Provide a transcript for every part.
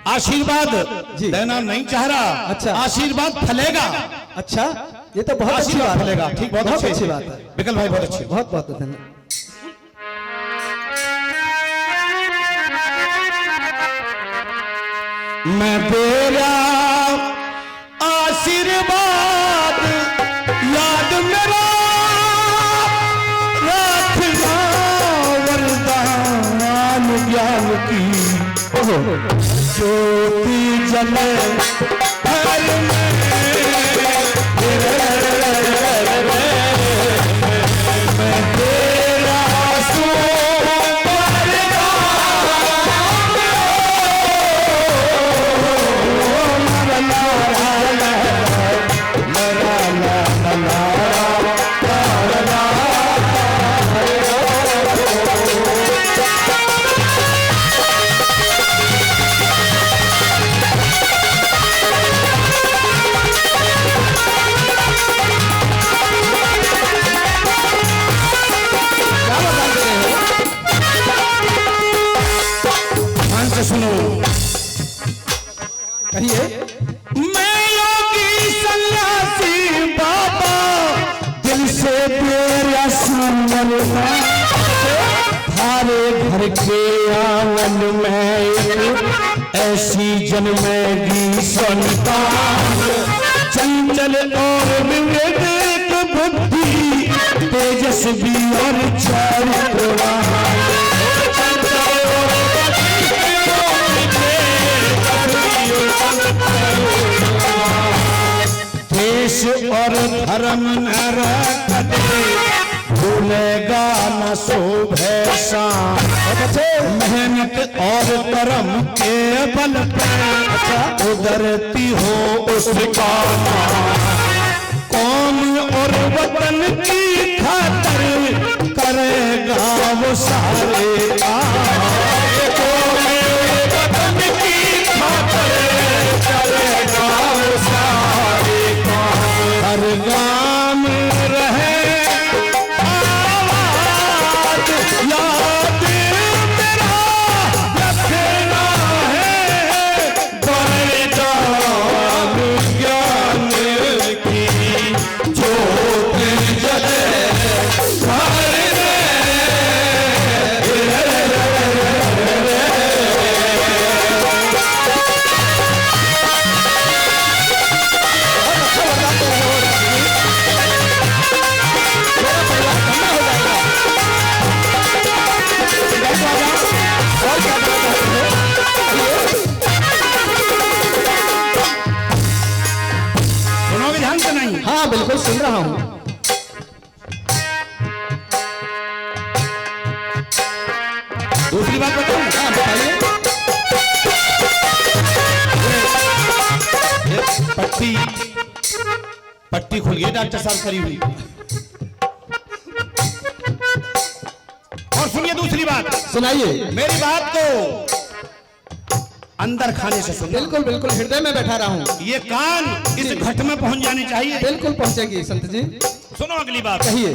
आशीर्वाद देना नहीं चाह रहा। अच्छा, आशीर्वाद फलेगा। अच्छा, ये तो बहुत अच्छी बात फलेगा। ठीक, बहुत अच्छी बात है विकल भाई, बहुत अच्छी। बहुत बहुत धन्यवाद। मैं तेरा आशीर्वाद याद मेरा रखना, वरदान ज्ञान की ज्योति जले हर में। मैं तेरा सुनो, कहिए। मैं योगी सन्यासी बाबा, दिल से तेरा समर्पण, थारे घर के आंगन में ऐसी जन्मेगी संतान, चंचल और विवेक बुद्धि, तेजस्वी और चारित्रवान। देश और धर्म न रखते, भूलेगा न शोभे शान। मेहनत और कर्म के बल पे उधरती हो उसका नाम। कौम और वतन की खातिर करेगा वो सारे काम। हर गाम रहे आवाज, याद मेरा रखना है, वरदान ज्ञान की ज्योति जले हर हाँ बिल्कुल सुन रहा हूँ। दूसरी बात बताऊं? हाँ बताइए। पट्टी पट्टी खुल गई डॉक्टर साहब करी हुई। और सुनिए दूसरी बात। सुनाइए। मेरी बात को अंदर खाने से सुनिए। बिल्कुल बिल्कुल हृदय में बैठा रहा हूँ। ये कान इस घट में पहुंच जानी चाहिए। बिल्कुल पहुंचेगी संत जी। सुनो अगली बात। कहिए।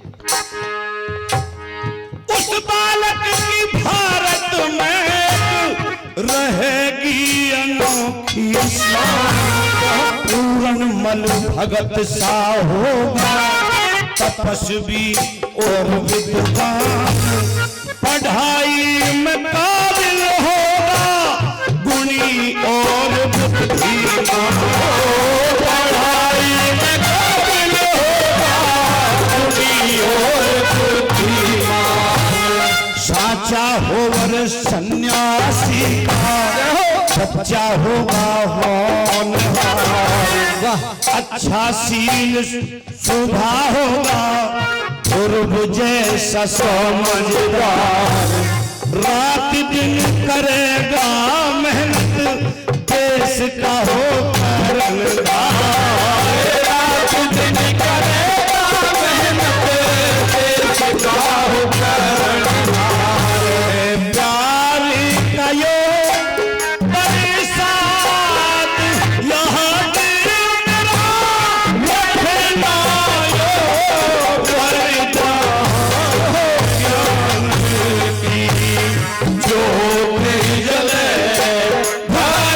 उस बालक की भारत में रहेगी अनोखी शान, पूरन मल भगत सा होगा, तपस्वी और विद्वान, पढ़ाई में काबिल होगा, गुणी और बुद्धिमान। पढ़ाई में काबिल होगा, गुणी और बुद्धिमान, साचा होवर सन्यासी का, सच्चा होगा होनहार, अच्छा सील सुधा होगा, पूर्व जैसा समझदार, रात दिन करेगा मेहनत, देश का हो कर्णधार। रात दिन करेगा मेहनत, देश का हो कर्णधार। प्यार का यो बरसात यहाँ दिल मेरा रखना यो, वरदान ज्ञान की ज्योति जले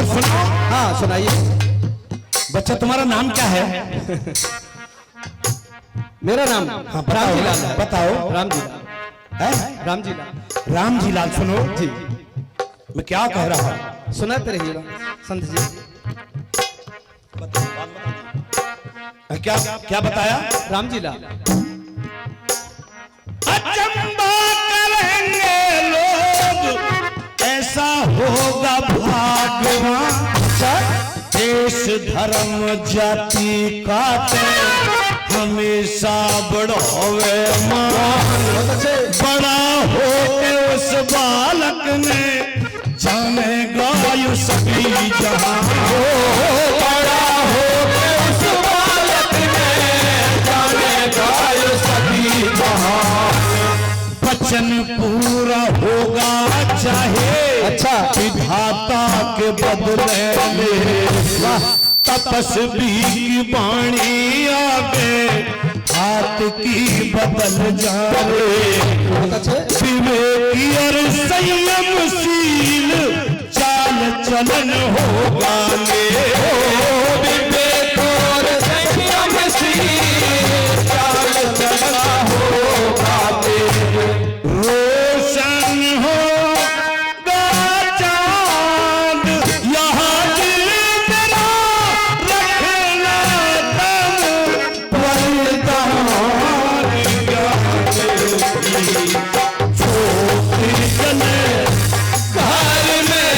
सुनो। हाँ सुनाइए। बच्चा तुम्हारा नाम क्या है? मेरा नाम हाँ बताओ, रामजीलाल है। बताओ। रामजीलाल है? रामजीलाल रामजीलाल। सुनो जी, मैं क्या कह रहा हूँ, सुनाते रहिए संत जी। क्या क्या बताया? रामजीलाल अचंबा करेंगे लोग, ऐसा होगा भाग्यवान। देश धर्म जाति काटे, हमेशा बढ़ावे मान। बड़ा होके उस बालक ने जानेगा यू सभी जहां। बड़ा होके उस बालक ने जानेगा यू सभी जहां। वचन पूरा होगा चाहे अच्छा। विधाता के बदले में। तपस्वी की वाणी आगे हाथ की बदल जाए। विवेकी और संयमशील चाल चलन होगा ले। विवेक और संयमशील चाल चलन होगा ले। रोशन होगा चांद यहाँ दिल मेरा, रखना दम वरदान ज्ञान की। छोटी जले घर में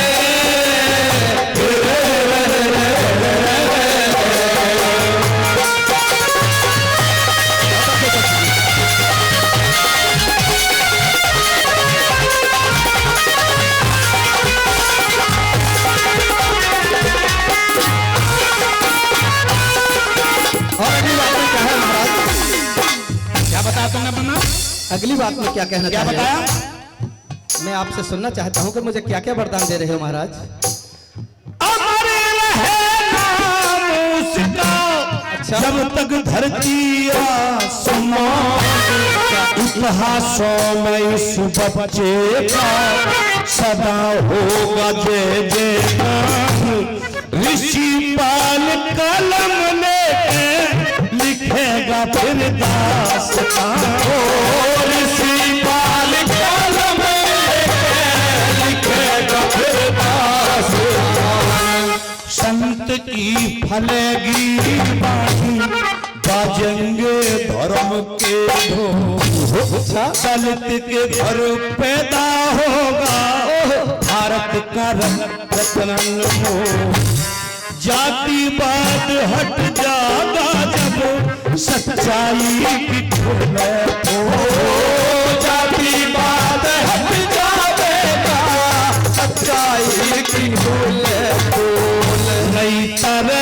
अगली बात में क्या कहना क्या चाह रहे बताया? हैं? मैं आपसे सुनना चाहता हूँ कि मुझे क्या क्या वरदान दे रहे हो महाराज। अमर रहे नाम उसका, अच्छा। जब तक धरती आसमान। इतिहासों में इस बच्चे का सदा होगा जय जय नाम। ऋषि पाल कलम लेके लिखेगा फिर दास्तान। ऋषि पाल कलम लेके लिखेगा फिर दास्तान। संत की फलेगी बाणी, बाजेंगे धर्म के ढोल। दलित के घर पैदा होगा भारत का रत्न। जातिवाद हट जाएगा जब सच्चाई की खुले तो। जातिवाद हट जाएगा सच्चाई की खुले तो। नई तरह